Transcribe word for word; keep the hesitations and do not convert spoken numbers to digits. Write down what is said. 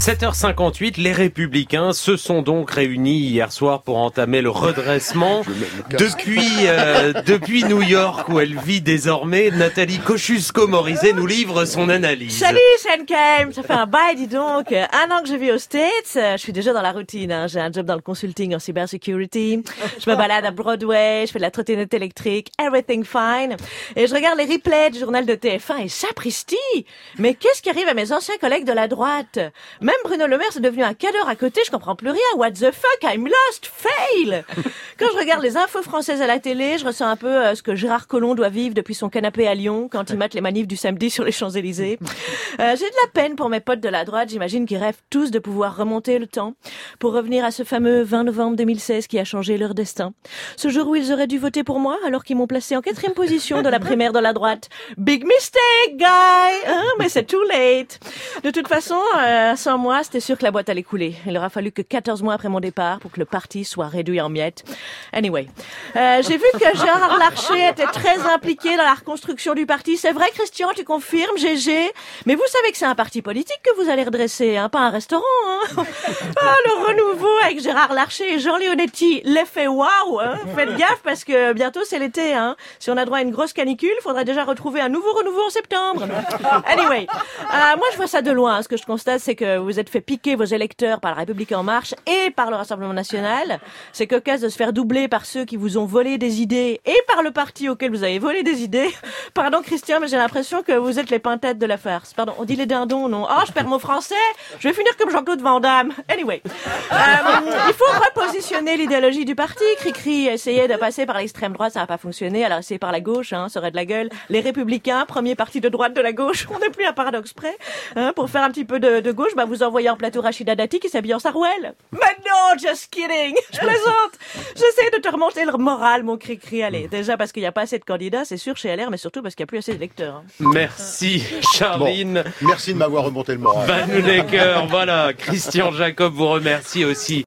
sept heures cinquante-huit, les Républicains se sont donc réunis hier soir pour entamer le redressement. Depuis euh, depuis New York, où elle vit désormais, Nathalie Kosciusko-Morizet nous livre son analyse. Salut Sencam, ça fait un bail, dis donc. Un an que je vis aux States, je suis déjà dans la routine. Hein. J'ai un job dans le consulting en cybersecurity. Je me balade à Broadway, je fais de la trottinette électrique, everything fine. Et je regarde les replays du journal de T F un et sapristi. Mais qu'est-ce qui arrive à mes anciens collègues de la droite? Même Bruno Le Maire, c'est devenu un cadre à côté, je comprends plus rien. What the fuck, I'm lost, fail. Quand je regarde les infos françaises à la télé, je ressens un peu euh, ce que Gérard Collomb doit vivre depuis son canapé à Lyon quand il mate les manifs du samedi sur les Champs-Élysées. Euh, j'ai de la peine pour mes potes de la droite, j'imagine qu'ils rêvent tous de pouvoir remonter le temps pour revenir à ce fameux vingt novembre deux mille seize qui a changé leur destin. Ce jour où ils auraient dû voter pour moi alors qu'ils m'ont placé en quatrième position de la primaire de la droite. Big mistake, guy! Hein, mais c'est too late. De toute façon, euh, sans moi, c'était sûr que la boîte allait couler. Il aura fallu que quatorze mois après mon départ pour que le parti soit réduit en miettes. Anyway, euh, j'ai vu que Gérard Larcher était très impliqué dans la reconstruction du parti. C'est vrai, Christian, tu confirmes, G G. Mais vous savez que c'est un parti politique que vous allez redresser, hein, pas un restaurant. Hein. Ah, le renouveau avec Gérard Larcher et Jean Leonetti, l'effet waouh. Hein. Faites gaffe parce que bientôt c'est l'été. Hein. Si on a droit à une grosse canicule, il faudrait déjà retrouver un nouveau renouveau en septembre. Anyway, euh, moi je vois ça de loin. Ce que je constate, c'est que vous êtes fait piquer vos électeurs par la République En Marche et par le Rassemblement National. C'est cocasse de se faire doubler par ceux qui vous ont volé des idées et par le parti auquel vous avez volé des idées. Pardon Christian, mais j'ai l'impression que vous êtes les pintettes de la farce. Pardon, on dit les dindons, non? Oh, je perds mon français. Je vais finir comme Jean-Claude Van Damme. Anyway, euh, il faut repositionner l'idéologie du parti. Cricri essayait de passer par l'extrême droite, ça n'a pas fonctionné. Alors essayez par la gauche, hein, ça aurait de la gueule. Les Républicains, premier parti de droite de la gauche, on n'est plus à paradoxe près. Hein, pour faire un petit peu de, de gauche, bah vous envoyez en plateau Rachida Dati qui s'habille en Sarouel. Mais non, just kidding. Je plaisante. J'essaie de te remonter le moral, mon Cricri. Allez, déjà parce qu'il n'y a pas assez de candidats, c'est sûr chez L R, mais surtout parce qu'il n'y a plus assez d'électeurs. Hein. Merci, Charline. Bon, merci de m'avoir remonté le moral. Van Necker, voilà. Christian Jacob vous remercie aussi.